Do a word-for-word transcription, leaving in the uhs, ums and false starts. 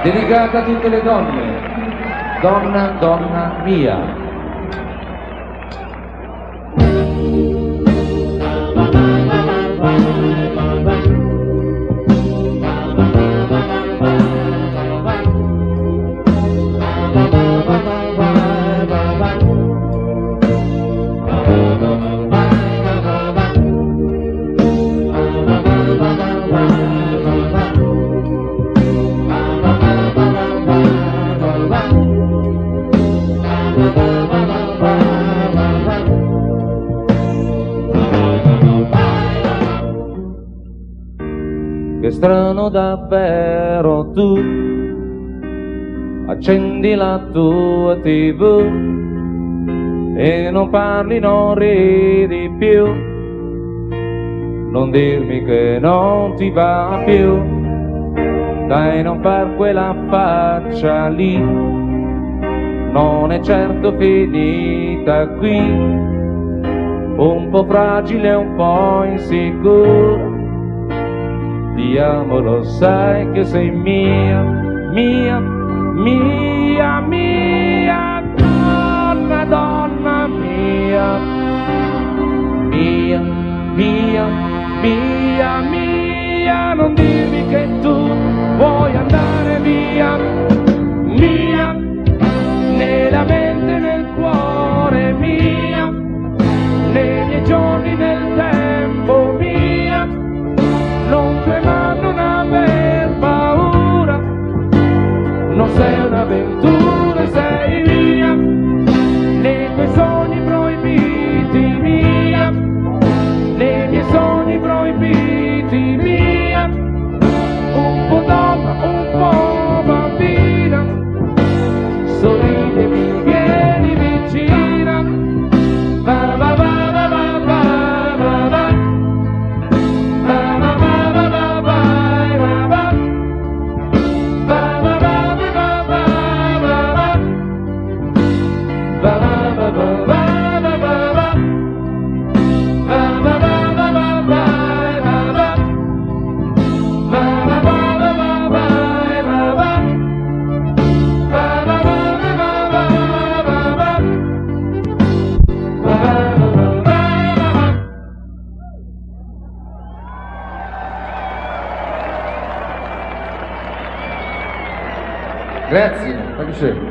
dedicata a tutte le donne, donna, donna mia. Che strano davvero, tu accendi la tua tivù e non parli, non ridi più, non dirmi che non ti va più, dai, non far quella faccia lì, non è certo finita qui, un po' fragile, un po' insicura. Ti amo, lo sai che sei mia, mia, mia, mia, donna, donna mia, mia, mia, mia, mia, non dirmi che tu vuoi andare via, mia, nella mente, nel cuore, mia, nei miei giorni, nel tempo, mia. Non trema, non aver paura, non sei un'avventura, sei mia, nei tuoi sogni proibiti mia, nei miei sogni proibiti mia, un po' donna, un po' bambina, sorridi, mi vieni vicina, va va va. Grazie, ma che c'è?